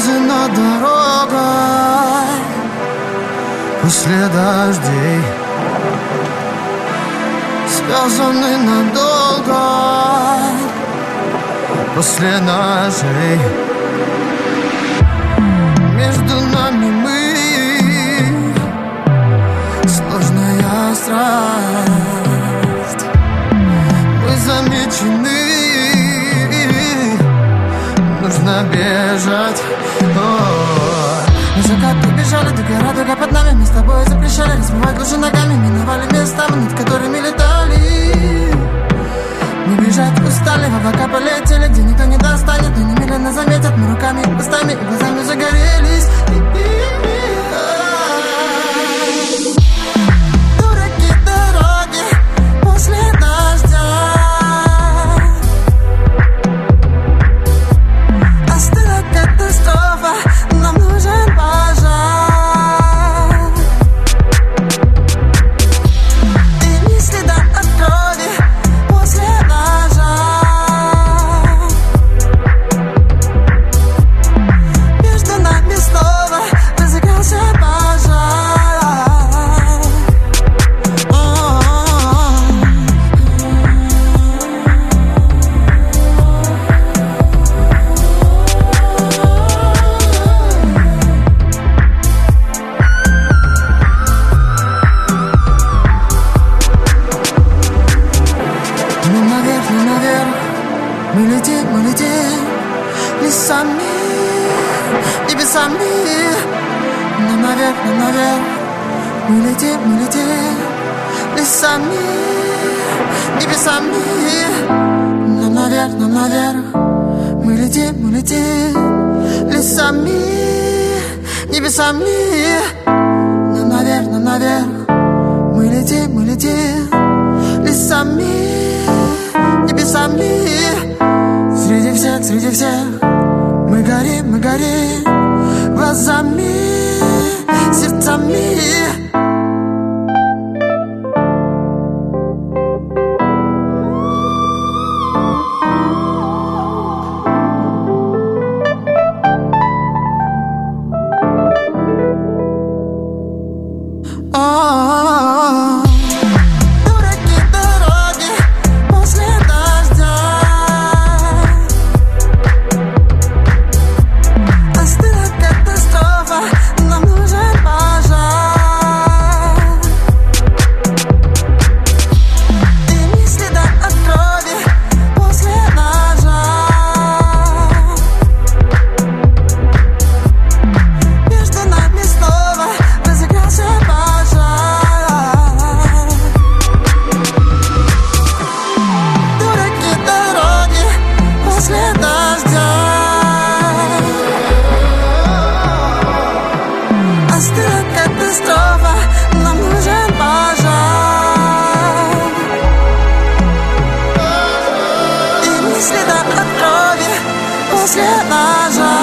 Слезы над дорогой после дождей, связаны надолго после ножей. Между нами мы, сложная страсть. Мы замечены, нужно бежать. Мы закат убежали, до гора, дуга под нами. Мы с тобой запрещали разбивать лужи ногами. Миновали места, над которыми летали. Мы бежать устали, в облака полетели, где никто не достанет, но немедленно заметят. Мы руками, устами и глазами загорелись. Дураки дороги после дождя. Остыла катастрофа, нам нужен пожар. И ни следа от крови после ножа. Между нами снова разыгрался пожар. Ну наверх, мы летим лесами, небесами. Ну наверх, мы летим лесами, небесами. Ну наверх, мы летим лесами, небесами. Ну наверх, мы летим лесами, небесами. Среди всех мы горим глазами, сердцами. Дураки дороги после дождя. Остыла катастрофа, нам нужен пожар. И ни следа от крови после ножа. Между нами снова разыгрался пожар. Дураки дороги после дождя. Остыла катастрофа, нам нужен пожар. И ни следа от крови после ножа.